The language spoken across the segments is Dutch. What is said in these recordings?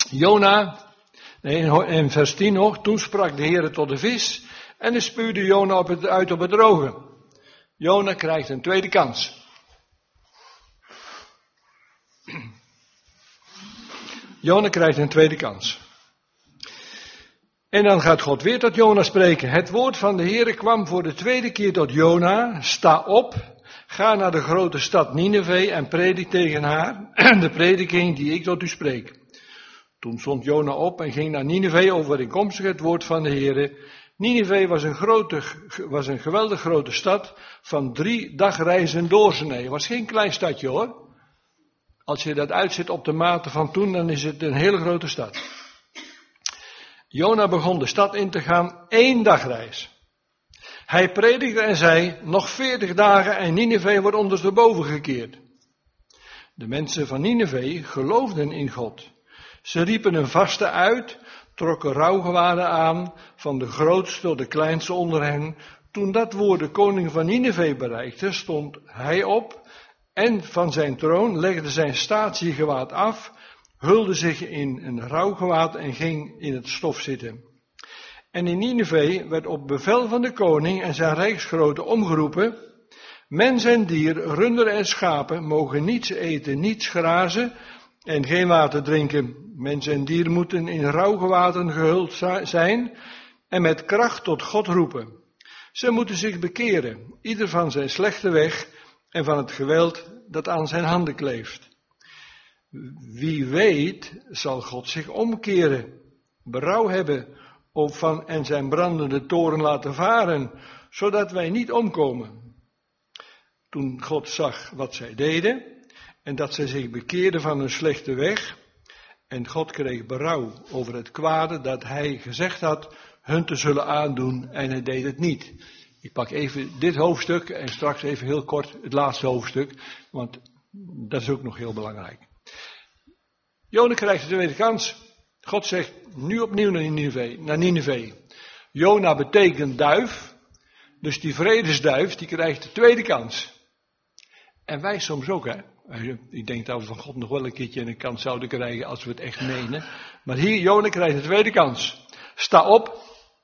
Jona, in vers 10 nog, toen sprak de Heere tot de vis en hij spuwde Jona uit op het droge. Jona krijgt een tweede kans. Jona krijgt een tweede kans. En dan gaat God weer tot Jona spreken. Het woord van de Heere kwam voor de tweede keer tot Jona. Sta op, ga naar de grote stad Nineve en predik tegen haar de prediking die ik tot u spreek. Toen stond Jona op en ging naar Nineve overeenkomstig het woord van de Heere. Nineve was een geweldig grote stad van 3 dagreizen doorsnee. Het was geen klein stadje hoor. Als je dat uitzet op de mate van toen, dan is het een hele grote stad. Jona begon de stad in te gaan, 1 dagreis. Hij predikte en zei, nog 40 dagen en Nineve wordt ondersteboven gekeerd. De mensen van Nineve geloofden in God. Ze riepen een vaste uit, trokken rouwgewaden aan, van de grootste tot de kleinste onder hen. Toen dat woord de koning van Nineve bereikte, stond hij op en van zijn troon legde zijn statiegewaad af, hulde zich in een rouwgewaad en ging in het stof zitten. En in Nineve werd op bevel van de koning en zijn rijksgroten omgeroepen, mens en dier, runderen en schapen mogen niets eten, niets grazen en geen water drinken. Mens en dier moeten in rouwgewaden gehuld zijn en met kracht tot God roepen. Ze moeten zich bekeren, ieder van zijn slechte weg en van het geweld dat aan zijn handen kleeft. Wie weet zal God zich omkeren, berouw hebben en zijn brandende toren laten varen, zodat wij niet omkomen. Toen God zag wat zij deden en dat zij zich bekeerden van hun slechte weg, en God kreeg berouw over het kwade dat hij gezegd had hun te zullen aandoen en hij deed het niet. Ik pak even dit hoofdstuk en straks even heel kort het laatste hoofdstuk, want dat is ook nog heel belangrijk. Jona krijgt de tweede kans. God zegt nu opnieuw naar Nineve. Jona betekent duif, dus die vredesduif die krijgt de tweede kans. En wij soms ook hè. Ik denk dat we van God nog wel een keertje een kans zouden krijgen als we het echt menen. Maar hier, Jona krijgt de tweede kans. Sta op.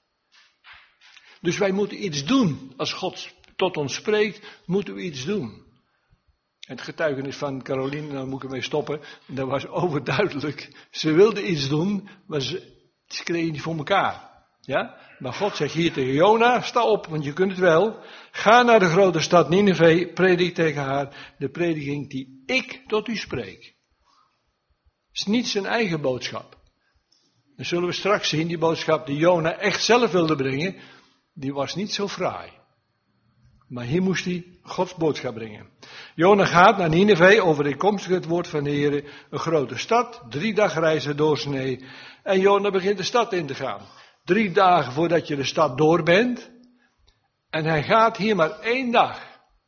Dus wij moeten iets doen. Als God tot ons spreekt, moeten we iets doen. Het getuigenis van Caroline, daar moet ik ermee stoppen. Dat was overduidelijk. Ze wilde iets doen, maar ze kregen niet voor elkaar. Ja? Maar God zegt hier tegen Jona, sta op, want je kunt het wel. Ga naar de grote stad Nineve, predik tegen haar de prediking die ik tot u spreek. Het is niet zijn eigen boodschap. Dan zullen we straks zien, die boodschap die Jona echt zelf wilde brengen, die was niet zo fraai. Maar hier moest hij Gods boodschap brengen. Jona gaat naar Nineve, overeenkomstig het woord van de Heer, een grote stad, 3 dagreizen doorsnee. En Jona begint de stad in te gaan. 3 dagen voordat je de stad door bent. En hij gaat hier maar 1 dag.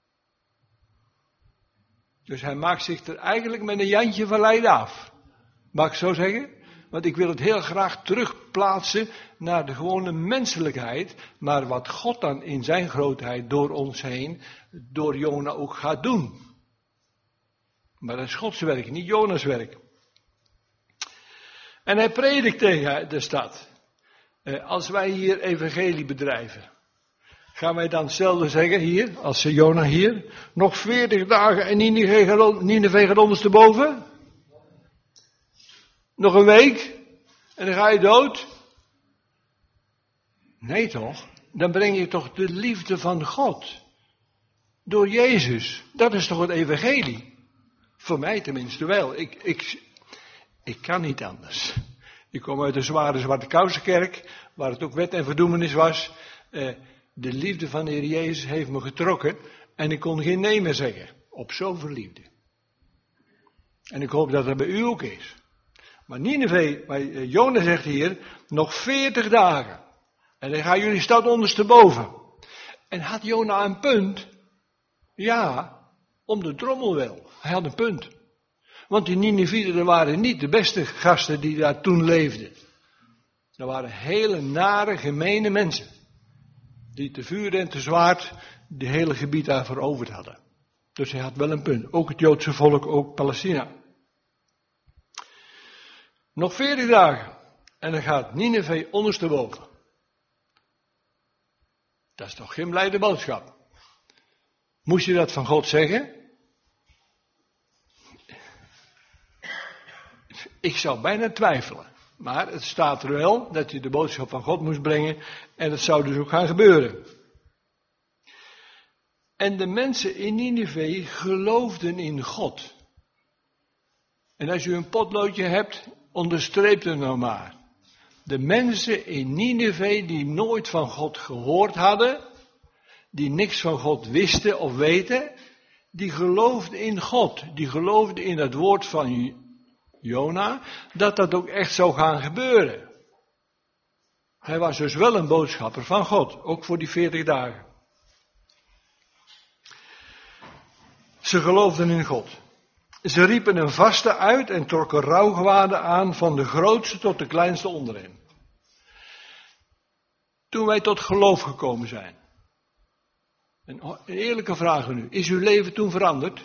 Dus hij maakt zich er eigenlijk met een Jantje van Leiden af. Mag ik zo zeggen? Want ik wil het heel graag terugplaatsen naar de gewone menselijkheid. Maar wat God dan in zijn grootheid door ons heen, door Jona ook gaat doen. Maar dat is Gods werk, niet Jona's werk. En hij predikt tegen de stad. Als wij hier evangelie bedrijven, gaan wij dan hetzelfde zeggen hier, als Jona hier. Nog 40 dagen en Nineve gaat ondersteboven. Nog een week en dan ga je dood. Nee toch? Dan breng je toch de liefde van God. Door Jezus. Dat is toch het evangelie? Voor mij tenminste wel. Ik kan niet anders. Ik kom uit een zwarte kousenkerk, waar het ook wet en verdoemenis was. De liefde van de Heer Jezus heeft me getrokken en ik kon geen nee meer zeggen. Op zoveel liefde. En ik hoop dat dat bij u ook is. Maar Nineve, Jona zegt hier, nog 40 dagen. En dan gaan jullie stad ondersteboven. En had Jona een punt? Ja, om de drommel wel. Hij had een punt. Want die Ninevieten waren niet de beste gasten die daar toen leefden. Dat waren hele nare, gemene mensen. Die te vuur en te zwaard het hele gebied daar veroverd hadden. Dus hij had wel een punt. Ook het Joodse volk, ook Palestina. Nog 40 dagen. En dan gaat Nineve ondersteboven. Dat is toch geen blijde boodschap? Moest je dat van God zeggen? Ik zou bijna twijfelen. Maar het staat er wel dat hij de boodschap van God moest brengen. En dat zou dus ook gaan gebeuren. En de mensen in Nineve geloofden in God. En als u een potloodje hebt, onderstreep het nou maar. De mensen in Nineve die nooit van God gehoord hadden, die niks van God wisten of weten, die geloofden in God. Die geloofden in het woord van Jona, dat dat ook echt zou gaan gebeuren. Hij was dus wel een boodschapper van God, ook voor die 40 dagen. Ze geloofden in God. Ze riepen een vaste uit en trokken rouwgewaden aan van de grootste tot de kleinste onderin. Toen wij tot geloof gekomen zijn. Een eerlijke vraag nu. Is uw leven toen veranderd?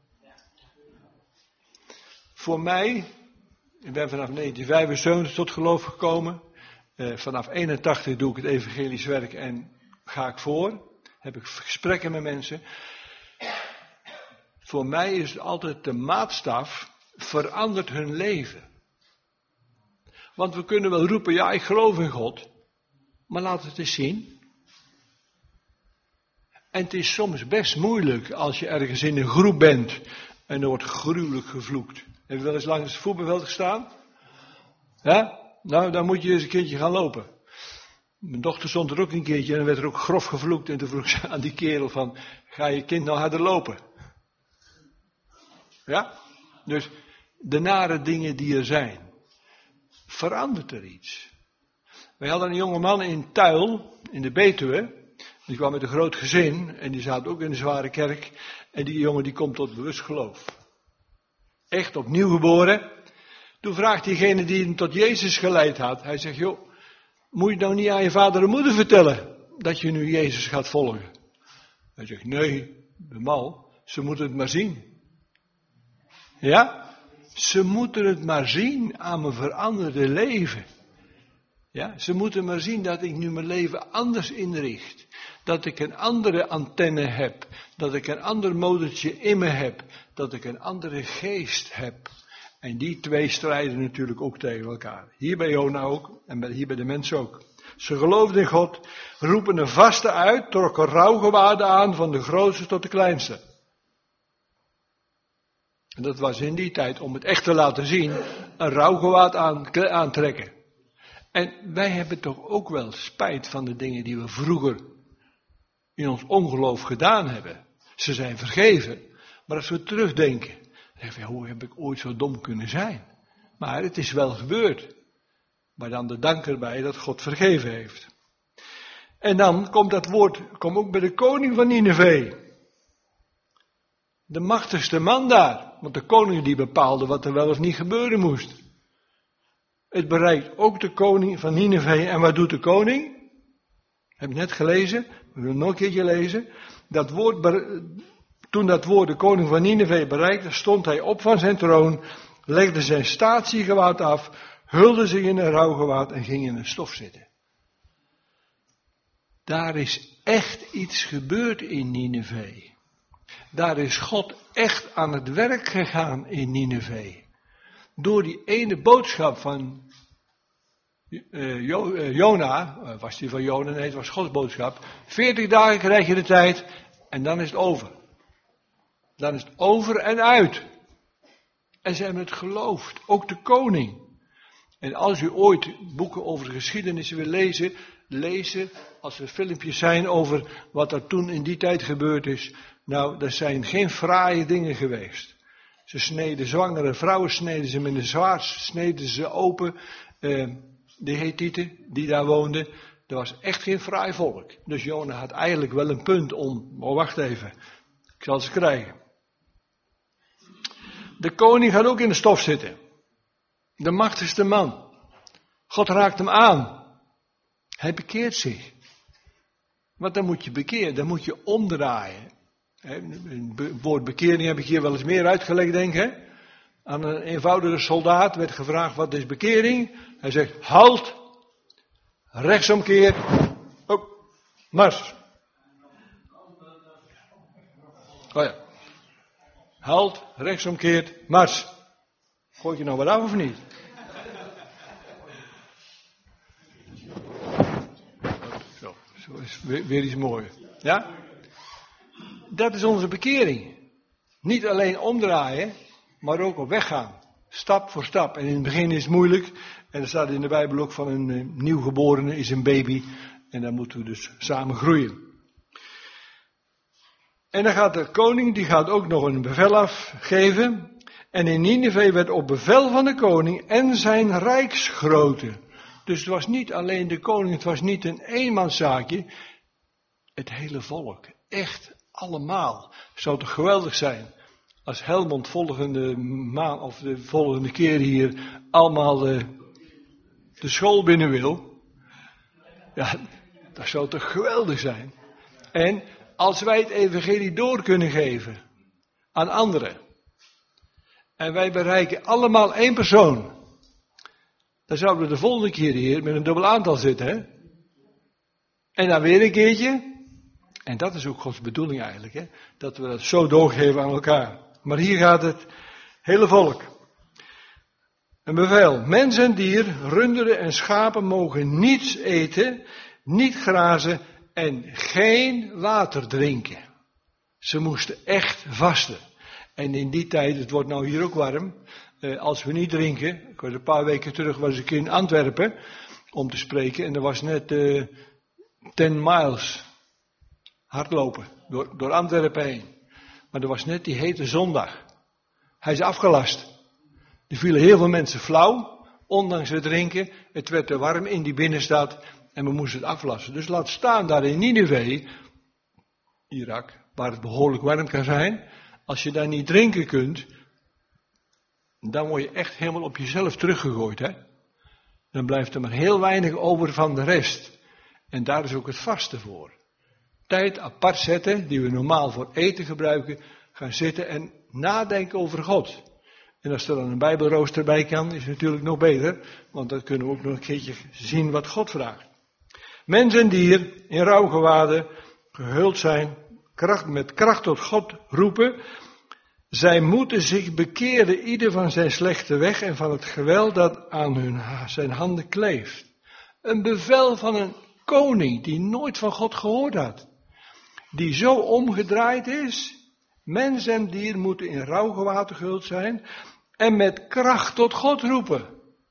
Voor mij, ik ben vanaf 1975 tot geloof gekomen. Vanaf 81 doe ik het evangelisch werk en ga ik voor. Heb ik gesprekken met mensen. Voor mij is het altijd de maatstaf, verandert hun leven. Want we kunnen wel roepen, ja, ik geloof in God. Maar laat het eens zien. En het is soms best moeilijk als je ergens in een groep bent en er wordt gruwelijk gevloekt. Heb je wel eens langs het voetbalveld gestaan? Ja? Nou, dan moet je eens een keertje gaan lopen. Mijn dochter stond er ook een keertje en dan werd er ook grof gevloekt. En toen vroeg ze aan die kerel van, ga je kind nou harder lopen? Ja? Dus de nare dingen die er zijn, verandert er iets. Wij hadden een jonge man in Tuil, in de Betuwe. Die kwam met een groot gezin en die zat ook in de zware kerk. En die jongen die komt tot bewust geloof. Echt opnieuw geboren. Toen vraagt diegene die hem tot Jezus geleid had. Hij zegt, joh, moet je nou niet aan je vader en moeder vertellen dat je nu Jezus gaat volgen? Hij zegt, nee, de mal, ze moeten het maar zien. Ja, ze moeten het maar zien aan mijn veranderde leven. Ja, ze moeten maar zien dat ik nu mijn leven anders inricht. Dat ik een andere antenne heb. Dat ik een ander motortje in me heb. Dat ik een andere geest heb. En die twee strijden natuurlijk ook tegen elkaar. Hier bij Jona ook en hier bij de mensen ook. Ze geloofden in God, roepen een vaste uit, trokken rouwgewaden aan van de grootste tot de kleinste. En dat was in die tijd, om het echt te laten zien, een rouwgewaad aantrekken. En wij hebben toch ook wel spijt van de dingen die we vroeger in ons ongeloof gedaan hebben. Ze zijn vergeven, maar als we terugdenken, dan zeggen we, hoe heb ik ooit zo dom kunnen zijn? Maar het is wel gebeurd. Maar dan de dank erbij dat God vergeven heeft. En dan komt dat woord, komt ook bij de koning van Nineve. De machtigste man daar. Want de koning die bepaalde wat er wel of niet gebeuren moest. Het bereikt ook de koning van Nineve. En wat doet de koning? Heb ik net gelezen. We willen nog een keertje lezen. Toen dat woord de koning van Nineve bereikte, stond hij op van zijn troon. Legde zijn statiegewaad af. Hulde zich in een rouwgewaad en ging in een stof zitten. Daar is echt iets gebeurd in Nineve. Daar is God echt aan het werk gegaan in Nineve. Door die ene boodschap van Jona, was die van Jona? Nee, het was Gods boodschap. 40 dagen krijg je de tijd en dan is het over. Dan is het over en uit. En ze hebben het geloofd, ook de koning. En als u ooit boeken over de geschiedenis wil lezen, als er filmpjes zijn over wat er toen in die tijd gebeurd is. Nou, er zijn geen fraaie dingen geweest. Ze sneden zwangere vrouwen, sneden ze met een zwaard, sneden ze open. De Hethieten die daar woonden, dat was echt geen fraai volk. Dus Jona had eigenlijk wel een punt om, oh wacht even, ik zal ze krijgen. De koning gaat ook in de stof zitten. De machtigste man. God raakt hem aan. Hij bekeert zich. Want dan moet je bekeren, dan moet je omdraaien. Het woord bekering heb ik hier wel eens meer uitgelegd, denk ik. Aan een eenvoudige soldaat werd gevraagd, wat is bekering? Hij zegt, halt, rechtsomkeer, mars. Oh ja. Halt, rechtsomkeert, mars. Gooi je nou wat af of niet? Zo is weer iets moois. Ja? Dat is onze bekering. Niet alleen omdraaien, maar ook op weg gaan. Stap voor stap. En in het begin is het moeilijk. En er staat in de Bijbel ook van een nieuwgeborene is een baby. En dan moeten we dus samen groeien. En dan gaat de koning, die gaat ook nog een bevel afgeven. En in Nineve werd op bevel van de koning en zijn rijksgrootte. Dus het was niet alleen de koning, het was niet een eenmanszaakje. Het hele volk, echt allemaal. Zou toch geweldig zijn als Helmond volgende maand of de volgende keer hier allemaal de school binnen wil. Ja, dat zou toch geweldig zijn. En als wij het evangelie door kunnen geven aan anderen. En wij bereiken allemaal één persoon. Dan zouden we de volgende keer hier met een dubbel aantal zitten. Hè? En dan weer een keertje. En dat is ook Gods bedoeling eigenlijk. Hè? Dat we dat zo doorgeven aan elkaar. Maar hier gaat het hele volk. Een bevel. Mens en dier, runderen en schapen mogen niets eten, niet grazen en geen water drinken. Ze moesten echt vasten. En in die tijd, het wordt nou hier ook warm, als we niet drinken. Ik was een paar weken terug, was ik in Antwerpen om te spreken. En er was net 10 miles hardlopen door Antwerpen heen. Maar er was net die hete zondag. Hij is afgelast. Er vielen heel veel mensen flauw, ondanks het drinken. Het werd te warm in die binnenstad en we moesten het aflassen. Dus laat staan daar in Nineve, Irak, waar het behoorlijk warm kan zijn. Als je daar niet drinken kunt, dan word je echt helemaal op jezelf teruggegooid. Hè? Dan blijft er maar heel weinig over van de rest. En daar is ook het vasten voor. Tijd apart zetten, die we normaal voor eten gebruiken, gaan zitten en nadenken over God. En als er dan een bijbelrooster bij kan, is het natuurlijk nog beter, want dan kunnen we ook nog een keertje zien wat God vraagt. Mens en dier in rouwgewaden gehuld zijn, met kracht tot God roepen. Zij moeten zich bekeren, ieder van zijn slechte weg en van het geweld dat aan zijn handen kleeft. Een bevel van een koning die nooit van God gehoord had. Die zo omgedraaid is. Mens en dier moeten in rouwgewaad gehuld zijn en met kracht tot God roepen.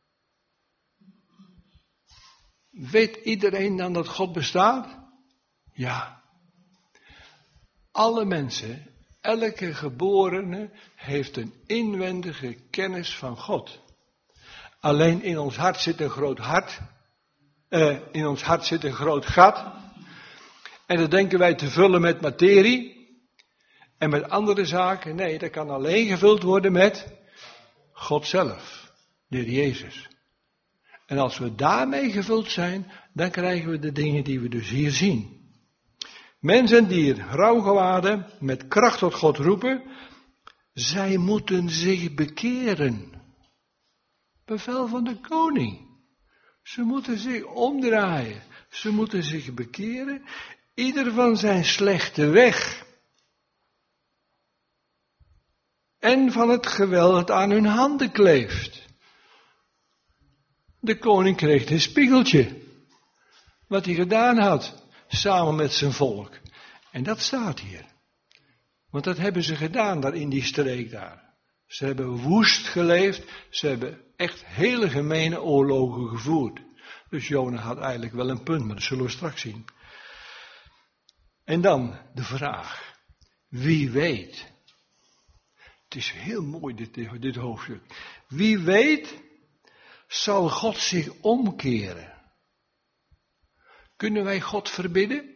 Weet iedereen dan dat God bestaat? Ja. Alle mensen, elke geborene heeft een inwendige kennis van God. Alleen in ons hart zit een groot hart. In ons hart zit een groot gat. En dat denken wij te vullen met materie. En met andere zaken. Nee, dat kan alleen gevuld worden met God zelf. De Heer Jezus. En als we daarmee gevuld zijn, dan krijgen we de dingen die we dus hier zien. Mens en dier, rouwgewaden, met kracht tot God roepen. Zij moeten zich bekeren. Bevel van de koning. Ze moeten zich omdraaien. Ze moeten zich bekeren. Ieder van zijn slechte weg. En van het geweld dat aan hun handen kleeft. De koning kreeg een spiegeltje. Wat hij gedaan had. Samen met zijn volk. En dat staat hier. Want dat hebben ze gedaan daar in die streek daar. Ze hebben woest geleefd. Ze hebben echt hele gemene oorlogen gevoerd. Dus Jona had eigenlijk wel een punt, maar dat zullen we straks zien. En dan de vraag. Wie weet. Het is heel mooi dit hoofdstuk. Wie weet zal God zich omkeren. Kunnen wij God verbidden?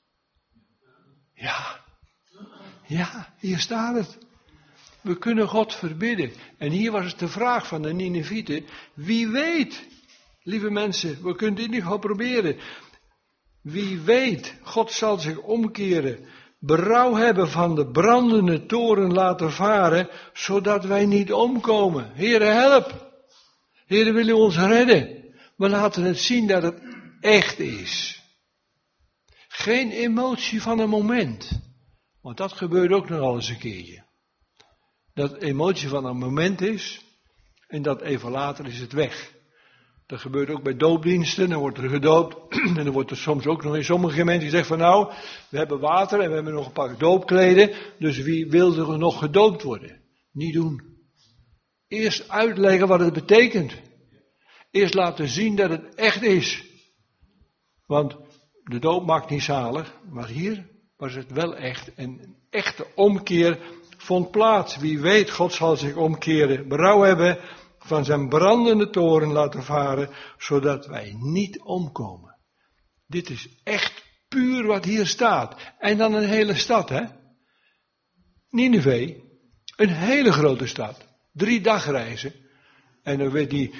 Ja, hier staat het. We kunnen God verbidden. En hier was het de vraag van de Ninevieten. Wie weet, lieve mensen, we kunnen dit niet gaan proberen. Wie weet, God zal zich omkeren. berouw hebben van de brandende toren laten varen, zodat wij niet omkomen. Heere, help. Heere, wil u ons redden? We laten het zien dat het echt is. Geen emotie van een moment. Want dat gebeurt ook nog al eens een keertje. Dat emotie van een moment is en dat even later is het weg. Dat gebeurt ook bij doopdiensten, dan wordt er gedoopt en dan wordt er soms ook nog in sommige mensen gezegd van nou, we hebben water en we hebben nog een paar doopkleden, dus wie wil er nog gedoopt worden? Niet doen. Eerst uitleggen wat het betekent. Eerst laten zien dat het echt is. Want de doop maakt niet zalig, maar hier was het wel echt. En een echte omkeer vond plaats. Wie weet, God zal zich omkeren. Berouw hebben, van zijn brandende toren laten varen, zodat wij niet omkomen. Dit is echt puur wat hier staat. En dan een hele stad, hè. Nineve, een hele grote stad. 3 dagreizen. En dan weet die,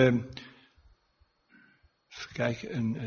kijk,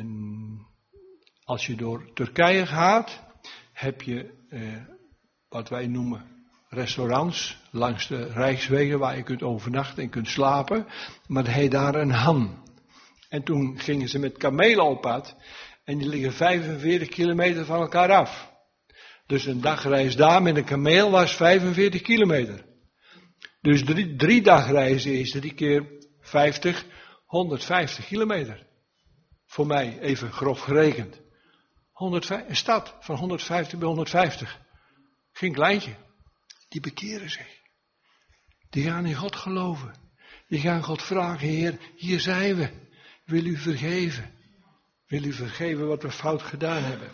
als je door Turkije gaat, heb je wat wij noemen restaurants langs de rijkswegen waar je kunt overnachten en kunt slapen. Maar hij heet daar een Han. En toen gingen ze met kamelen op pad en die liggen 45 kilometer van elkaar af. Dus een dagreis daar met een kameel was 45 kilometer. Dus 3 dagreizen is 3 keer 50, 150 kilometer. Voor mij even grof gerekend. Een stad van 150 bij 150. Geen kleintje. Die bekeren zich. Die gaan in God geloven. Die gaan God vragen, Heer, hier zijn we. Wil u vergeven? Wil u vergeven wat we fout gedaan hebben?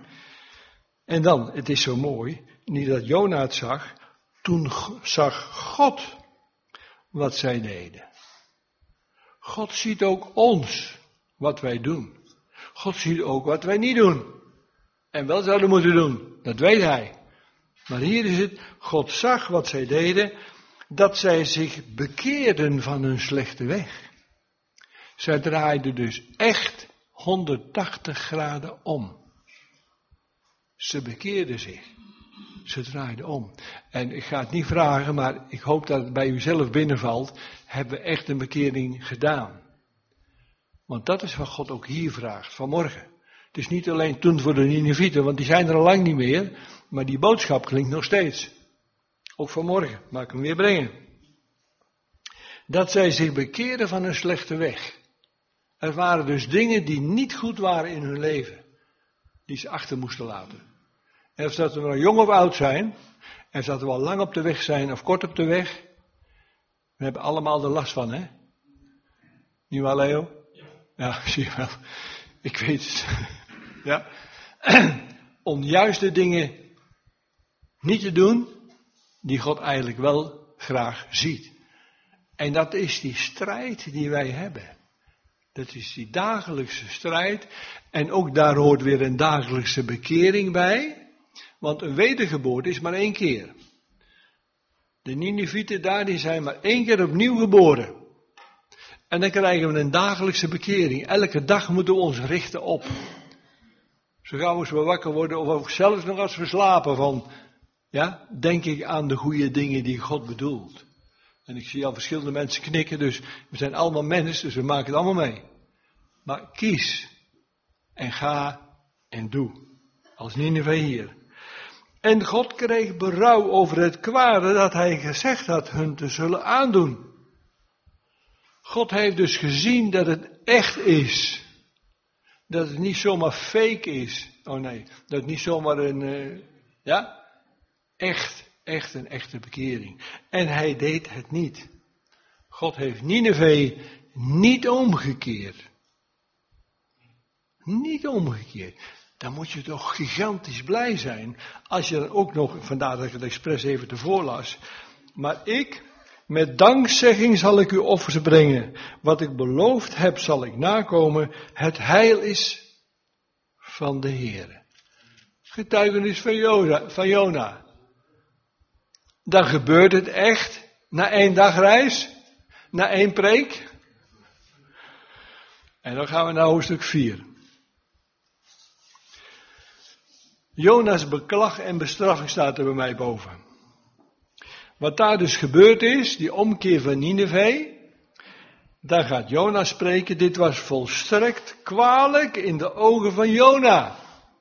En dan, het is zo mooi, niet dat Jona het zag, toen zag God wat zij deden. God ziet ook ons, wat wij doen. God ziet ook wat wij niet doen. En wel zouden moeten doen, dat weet hij. Maar hier is het, God zag wat zij deden, dat zij zich bekeerden van hun slechte weg. Zij draaiden dus echt 180 graden om. Ze bekeerden zich. Ze draaiden om. En ik ga het niet vragen, maar ik hoop dat het bij u zelf binnenvalt. Hebben we echt een bekering gedaan? Want dat is wat God ook hier vraagt, vanmorgen. Het is niet alleen toen voor de Ninevieten, want die zijn er al lang niet meer. Maar die boodschap klinkt nog steeds. Ook vanmorgen, mag ik hem weer brengen. Dat zij zich bekeerden van hun slechte weg. Er waren dus dingen die niet goed waren in hun leven. Die ze achter moesten laten. En of dat we nou jong of oud zijn. En of dat we al lang op de weg zijn of kort op de weg. We hebben allemaal er last van, hè? Niet waar, Leo? Ja, zie je wel. Ik weet het. Ja. Onjuiste dingen niet te doen, die God eigenlijk wel graag ziet. En dat is die strijd die wij hebben. Dat is die dagelijkse strijd. En ook daar hoort weer een dagelijkse bekering bij. Want een wedergeboorte is maar 1 keer. De Ninevieten daar, die zijn maar 1 keer opnieuw geboren. En dan krijgen we een dagelijkse bekering. Elke dag moeten we ons richten op. Zo gauw als we wakker worden, of ook zelfs nog als we slapen van, ja, denk ik aan de goede dingen die God bedoelt. En ik zie al verschillende mensen knikken, dus we zijn allemaal mensen, dus we maken het allemaal mee. Maar kies en ga en doe. Als Nineve hier. En God kreeg berouw over het kwade dat hij gezegd had hun te zullen aandoen. God heeft dus gezien dat het echt is. Dat het niet zomaar fake is. Oh nee, dat het niet zomaar een, echt een echte bekering. En hij deed het niet. God heeft Nineve niet omgekeerd. Niet omgekeerd. Dan moet je toch gigantisch blij zijn. Als je dan ook nog, vandaar dat ik het expres even tevoor las. Maar met dankzegging zal ik u offers brengen. Wat ik beloofd heb zal ik nakomen. Het heil is van de Heere. Getuigenis van Jona. Dan gebeurt het echt. Na 1 dagreis. Na 1 preek. En dan gaan we naar hoofdstuk 4. Jona's beklag en bestraffing staat er bij mij boven. Wat daar dus gebeurd is, die omkeer van Nineve, daar gaat Jona spreken. Dit was volstrekt kwalijk in de ogen van Jona.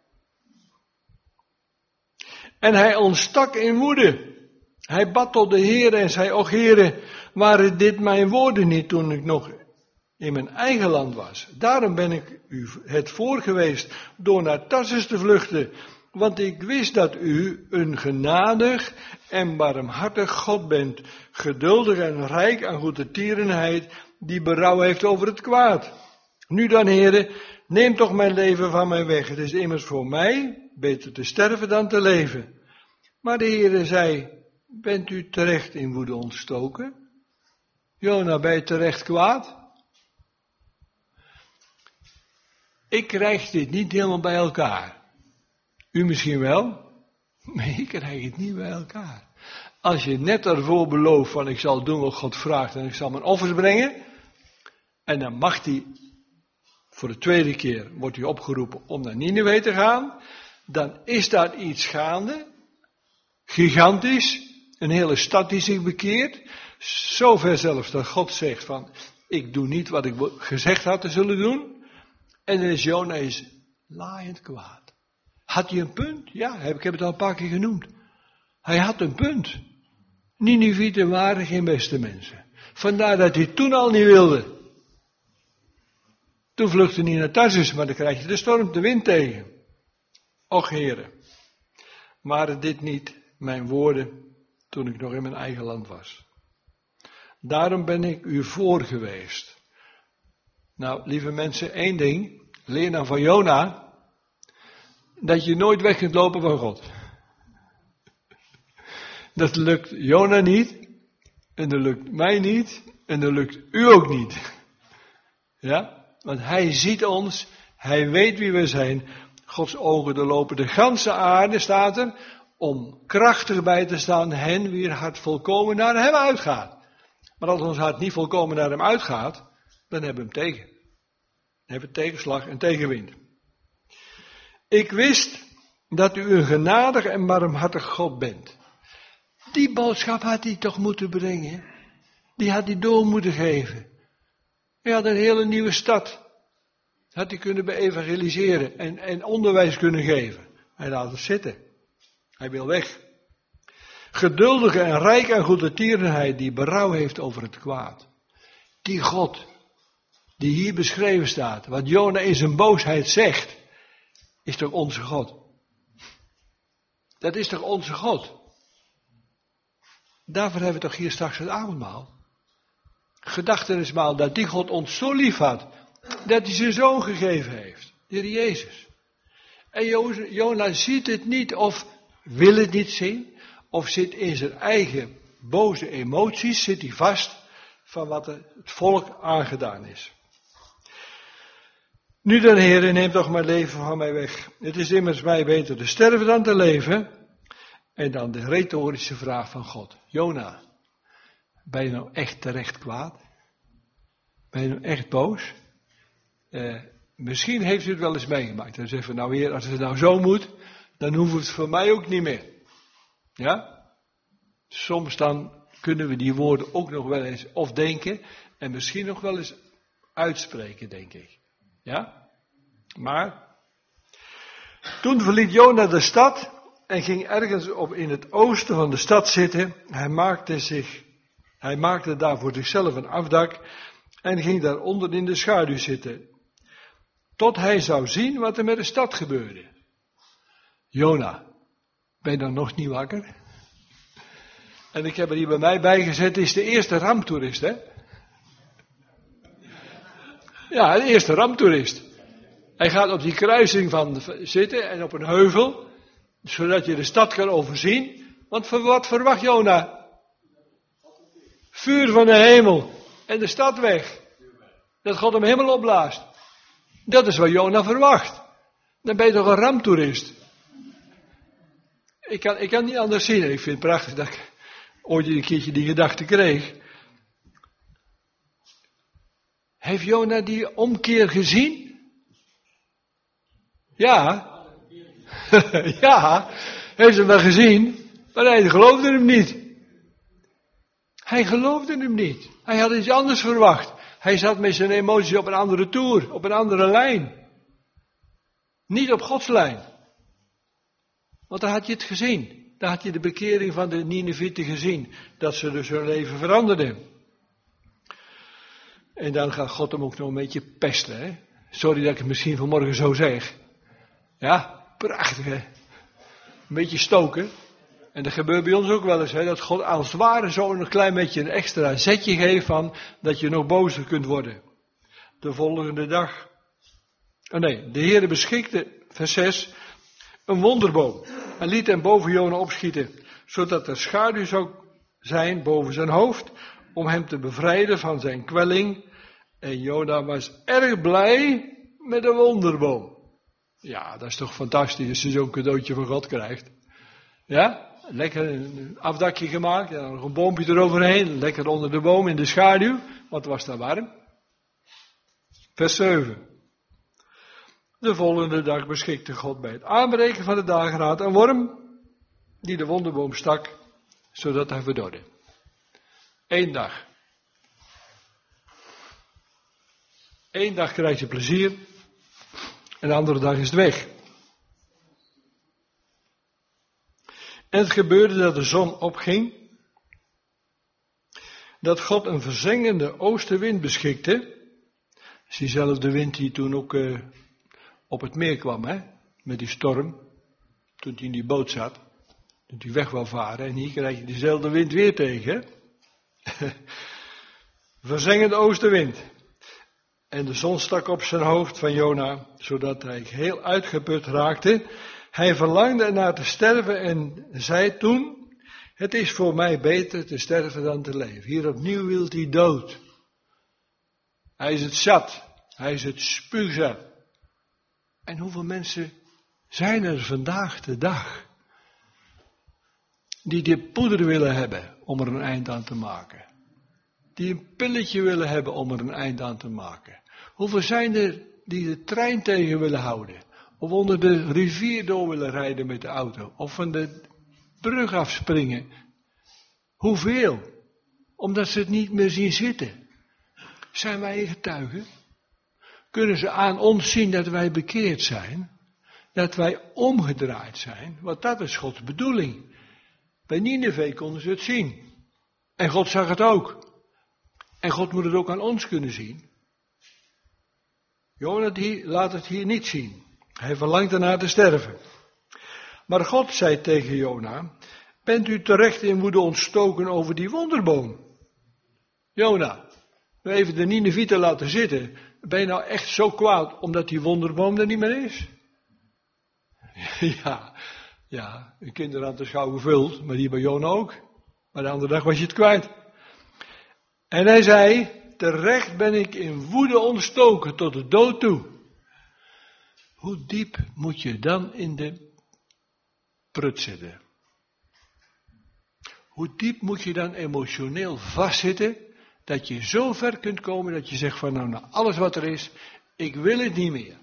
En hij ontstak in woede. Hij bad tot de Heer en zei, o Heere, waren dit mijn woorden niet toen ik nog in mijn eigen land was? Daarom ben ik u het voor geweest door naar Tarsus te vluchten. Want ik wist dat u een genadig en barmhartig God bent. Geduldig en rijk aan goedertierenheid, die berouw heeft over het kwaad. Nu dan, Heere, neem toch mijn leven van mij weg. Het is immers voor mij beter te sterven dan te leven. Maar de Heere zei, bent u terecht in woede ontstoken? Jona, ben je terecht kwaad? Ik krijg dit niet helemaal bij elkaar. U misschien wel, maar ik krijg het niet bij elkaar. Als je net ervoor belooft van ik zal doen wat God vraagt en ik zal mijn offers brengen. En dan mag hij, voor de tweede keer wordt hij opgeroepen om naar Nineve te gaan. Dan is daar iets gaande. Gigantisch. Een hele stad die zich bekeert. Zover zelfs dat God zegt van ik doe niet wat ik gezegd had te zullen doen. En dan is Jona laaiend kwaad. Had hij een punt? Ja, ik heb het al een paar keer genoemd. Hij had een punt. Ninevieten waren geen beste mensen. Vandaar dat hij toen al niet wilde. Toen vluchtte hij naar Tarsus, maar dan krijg je de storm, de wind tegen. Och Heere, waren dit niet mijn woorden toen ik nog in mijn eigen land was? Daarom ben ik u voor geweest. Nou, lieve mensen, één ding. Leer dan van Jona dat je nooit weg kunt lopen van God. Dat lukt Jona niet. En dat lukt mij niet. En dat lukt u ook niet. Ja? Want hij ziet ons. Hij weet wie we zijn. Gods ogen doorlopen de ganse aarde, staat er. Om krachtig bij te staan hen wier hart volkomen naar hem uitgaat. Maar als ons hart niet volkomen naar hem uitgaat, dan hebben we hem tegen. Dan hebben we tegenslag en tegenwind. Ik wist dat u een genadig en barmhartig God bent. Die boodschap had hij toch moeten brengen. Die had hij door moeten geven. Hij had een hele nieuwe stad. Had hij kunnen beëvangeliseren en onderwijs kunnen geven. Hij laat het zitten. Hij wil weg. Geduldig en rijk aan goedertierenheid die berouw heeft over het kwaad. Die God, die hier beschreven staat, wat Jona in zijn boosheid zegt, is toch onze God? Dat is toch onze God? Daarvoor hebben we toch hier straks het avondmaal. Gedachtenismaal dat die God ons zo lief had, dat hij zijn zoon gegeven heeft, de Heer Jezus. En Jona ziet het niet of wil het niet zien, of zit in zijn eigen boze emoties, zit hij vast van wat het volk aangedaan is. Nu dan, Heere, neem toch mijn leven van mij weg. Het is immers mij beter te sterven dan te leven. En dan de retorische vraag van God. Jona, ben je nou echt terecht kwaad? Ben je nou echt boos? Misschien heeft u het wel eens meegemaakt. Dan zeggen we, nou Heer, als het nou zo moet, dan hoeft het voor mij ook niet meer. Ja? Soms dan kunnen we die woorden ook nog wel eens of denken en misschien nog wel eens uitspreken, denk ik. Ja? Maar toen verliet Jona de stad en ging ergens in het oosten van de stad zitten. Hij maakte daar voor zichzelf een afdak en ging daaronder in de schaduw zitten. Tot hij zou zien wat er met de stad gebeurde. Jona, ben je dan nog niet wakker? En ik heb er hier bij mij bijgezet, het is de eerste ramptoerist, hè? Ja, de eerste ramptoerist. Hij gaat op die kruising van zitten en op een heuvel, zodat je de stad kan overzien. Want wat verwacht Jona? Vuur van de hemel en de stad weg. Dat God hem helemaal opblaast. Dat is wat Jona verwacht. Dan ben je toch een ramptoerist. Ik kan niet anders zien. Ik vind het prachtig dat ik ooit een keertje die gedachte kreeg. Heeft Jona die omkeer gezien? Ja. Ja, heeft ze wel gezien, maar hij geloofde hem niet. Hij geloofde hem niet. Hij had iets anders verwacht. Hij zat met zijn emoties op een andere toer, op een andere lijn. Niet op Gods lijn. Want daar had je het gezien. Daar had je de bekering van de Ninevieten gezien. Dat ze dus hun leven veranderden. En dan gaat God hem ook nog een beetje pesten. Hè? Sorry dat ik het misschien vanmorgen zo zeg. Ja, prachtig hè. Een beetje stoken. En dat gebeurt bij ons ook wel eens. Hè? Dat God als het ware zo een klein beetje een extra zetje geeft van dat je nog bozer kunt worden. De volgende dag. Oh nee, de Heere beschikte, vers 6, een wonderboom. En liet hem boven Jona opschieten. Zodat er schaduw zou zijn boven zijn hoofd. Om hem te bevrijden van zijn kwelling. En Jona was erg blij met de wonderboom. Ja, dat is toch fantastisch als je zo'n cadeautje van God krijgt. Ja, lekker een afdakje gemaakt. En dan nog een boompje eroverheen. Lekker onder de boom in de schaduw. Want het was daar warm. Vers 7. De volgende dag beschikte God bij het aanbreken van de dageraad een worm. Die de wonderboom stak. Zodat hij verdorde. 1 dag. 1 dag krijg je plezier. En de andere dag is het weg. En het gebeurde dat de zon opging. Dat God een verzengende oostenwind beschikte. Dat is diezelfde wind die toen ook op het meer kwam, hè? Met die storm. Toen hij in die boot zat. Toen hij weg wou varen. En hier krijg je diezelfde wind weer tegen. Verzengende oostenwind. En de zon stak op zijn hoofd van Jona, zodat hij heel uitgeput raakte. Hij verlangde ernaar te sterven en zei toen, het is voor mij beter te sterven dan te leven. Hier opnieuw wil hij dood. Hij is het zat. Hij is het spuugzat. En hoeveel mensen zijn er vandaag de dag die dit poeder willen hebben om er een eind aan te maken? Die een pilletje willen hebben om er een eind aan te maken. Hoeveel zijn er die de trein tegen willen houden? Of onder de rivier door willen rijden met de auto? Of van de brug afspringen? Hoeveel? Omdat ze het niet meer zien zitten. Zijn wij getuigen? Kunnen ze aan ons zien dat wij bekeerd zijn? Dat wij omgedraaid zijn? Want dat is Gods bedoeling. Bij Nineve konden ze het zien. En God zag het ook. En God moet het ook aan ons kunnen zien. Jona laat het hier niet zien. Hij verlangt ernaar te sterven. Maar God zei tegen Jona, bent u terecht in woede ontstoken over die wonderboom? Jona, even de Ninevieten laten zitten. Ben je nou echt zo kwaad omdat die wonderboom er niet meer is? Ja, uw kinderen hadden de schouw gevuld, maar die bij Jona ook. Maar de andere dag was je het kwijt. En hij zei, terecht ben ik in woede ontstoken tot de dood toe. Hoe diep moet je dan in de prut zitten? Hoe diep moet je dan emotioneel vastzitten, dat je zo ver kunt komen dat je zegt van nou, alles wat er is, ik wil het niet meer.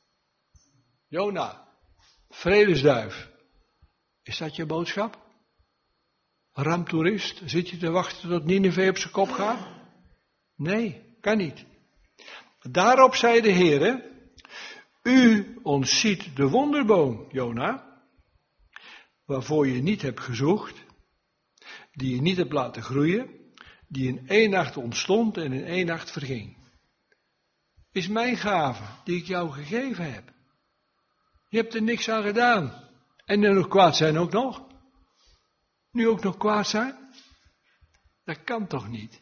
Jona, vredesduif, is dat je boodschap? Ramptoerist, zit je te wachten tot Nineve op zijn kop gaat? Nee, kan niet. Daarop zei de Heere, u ontziet de wonderboom, Jona, waarvoor je niet hebt gezocht, die je niet hebt laten groeien, die in 1 nacht ontstond en in 1 nacht verging. Is mijn gave die ik jou gegeven heb. Je hebt er niks aan gedaan. En er nog kwaad zijn ook nog? Nu ook nog kwaad zijn? Dat kan toch niet?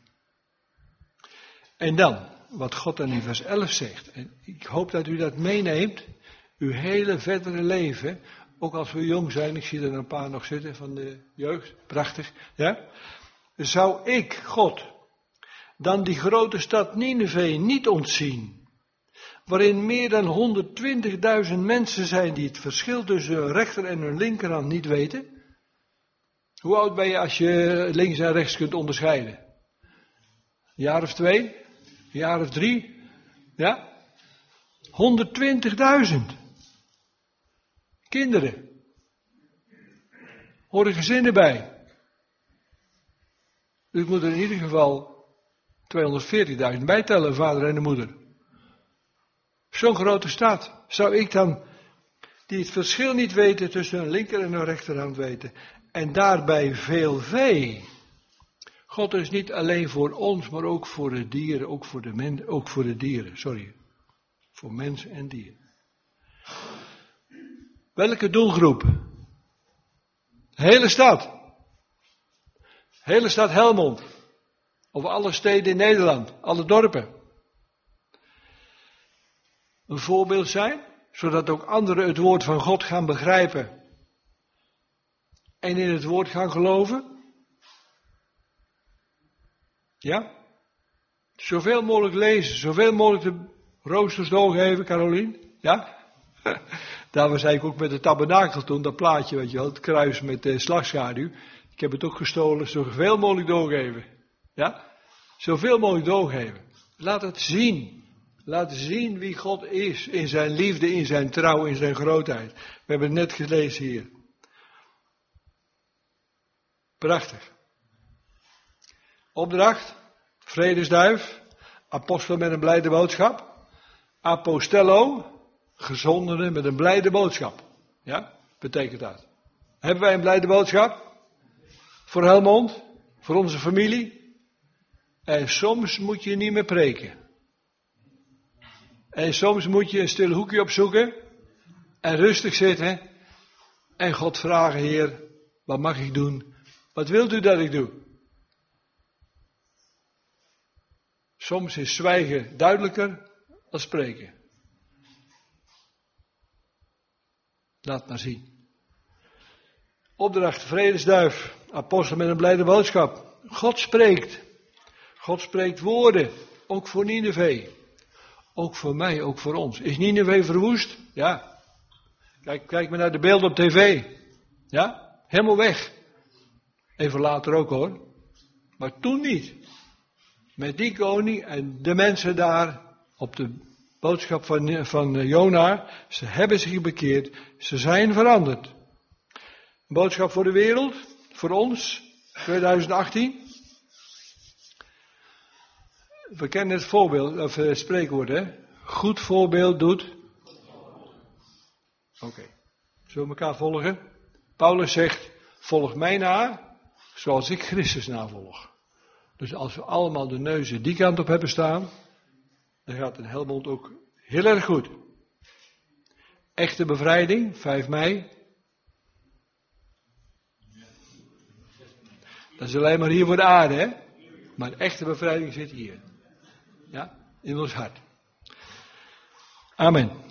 En dan, wat God dan in vers 11 zegt. En ik hoop dat u dat meeneemt. Uw hele verdere leven. Ook als we jong zijn. Ik zie er een paar nog zitten van de jeugd. Prachtig. Ja. Zou ik, God, dan die grote stad Nineve niet ontzien. Waarin meer dan 120.000 mensen zijn die het verschil tussen hun rechter en hun linkerhand niet weten. Hoe oud ben je als je links en rechts kunt onderscheiden? Een jaar of 2? Een jaar of 3? Ja? 120.000. Kinderen. Horen gezinnen bij. Dus ik moet er in ieder geval 240.000 bijtellen, vader en de moeder. Zo'n grote stad. Zou ik dan, die het verschil niet weten tussen een linker en een rechterhand weten. En daarbij veel vee. God is niet alleen voor ons, maar ook voor de dieren, ook voor de dieren, sorry. Voor mensen en dieren. Welke doelgroep? Hele stad. Hele stad Helmond. Of alle steden in Nederland, alle dorpen. Een voorbeeld zijn, zodat ook anderen het woord van God gaan begrijpen. En in het woord gaan geloven. Ja? Zoveel mogelijk lezen, zoveel mogelijk de roosters doorgeven, Carolien. Ja? Daar was ik ook met de tabernakel toen, dat plaatje, weet je wel, het kruis met de slagschaduw. Ik heb het ook gestolen, zoveel mogelijk doorgeven. Ja? Zoveel mogelijk doorgeven. Laat het zien. Laat zien wie God is in zijn liefde, in zijn trouw, in zijn grootheid. We hebben het net gelezen hier. Prachtig. Opdracht, vredesduif, apostel met een blijde boodschap. Apostello, gezondene met een blijde boodschap. Ja, betekent dat. Hebben wij een blijde boodschap? Voor Helmond, voor onze familie. En soms moet je niet meer preken. En soms moet je een stil hoekje opzoeken en rustig zitten en God vragen, Heer, wat mag ik doen? Wat wilt u dat ik doe? Soms is zwijgen duidelijker dan spreken. Laat maar zien. Opdracht, vredesduif, apostel met een blijde boodschap. God spreekt. God spreekt woorden, ook voor Nineve. Ook voor mij, ook voor ons. Is Nineve verwoest? Ja. Kijk maar naar de beelden op tv. Ja, helemaal weg. Even later ook hoor. Maar toen niet. Met die koning en de mensen daar op de boodschap van Jona. Ze hebben zich bekeerd. Ze zijn veranderd. Een boodschap voor de wereld. Voor ons. 2018. We kennen het voorbeeld, of het spreekwoord, hè. Goed voorbeeld doet. Oké. Zullen we elkaar volgen? Paulus zegt, volg mij na, zoals ik Christus navolg. Dus als we allemaal de neuzen die kant op hebben staan, dan gaat in Helmond ook heel erg goed. Echte bevrijding, 5 mei. Dat is alleen maar hier voor de aarde, hè. Maar echte bevrijding zit hier. Ja, in ons hart. Amen.